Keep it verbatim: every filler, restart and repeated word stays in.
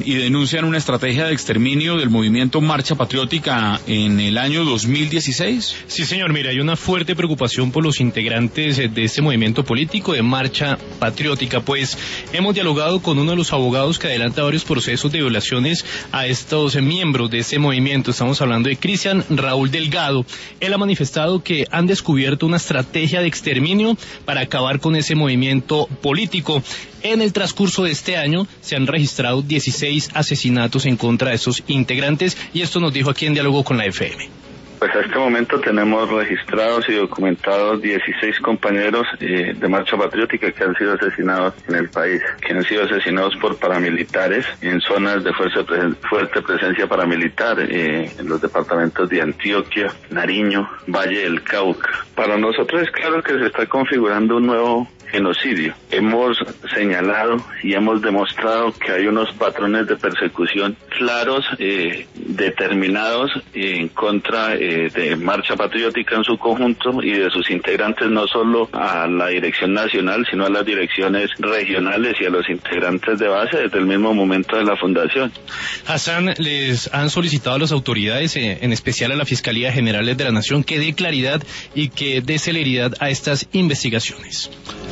y denuncian una estrategia de exterminio del movimiento Marcha Patriótica en el año dos mil dieciséis. Sí, señor, mira, hay una fuerte preocupación por los integrantes de este movimiento político de Marcha Patriótica, pues hemos dialogado con uno de los abogados que adelanta varios procesos de violaciones a estos miembros de ese movimiento. Estamos hablando de Cristian Raúl Delgado. Él ha manifestado que han descubierto una estrategia de exterminio para acabar con ese movimiento político. En el transcurso de este año se han registrado dieciséis asesinatos en contra de esos integrantes, y esto nos dijo aquí en Diálogo con la F M. Pues a este momento tenemos registrados y documentados dieciséis compañeros eh, de Marcha Patriótica que han sido asesinados en el país, que han sido asesinados por paramilitares en zonas de fuerte, presen fuerte presencia paramilitar, eh, en los departamentos de Antioquia, Nariño, Valle del Cauca. Para nosotros es claro que se está configurando un nuevo genocidio. Hemos señalado y hemos demostrado que hay unos patrones de persecución claros, eh, determinados en contra eh, de Marcha Patriótica en su conjunto y de sus integrantes, no solo a la dirección nacional, sino a las direcciones regionales y a los integrantes de base desde el mismo momento de la fundación. Hassan, les han solicitado a las autoridades, eh, en especial a la Fiscalía General de la Nación, que dé claridad y que dé celeridad a estas investigaciones.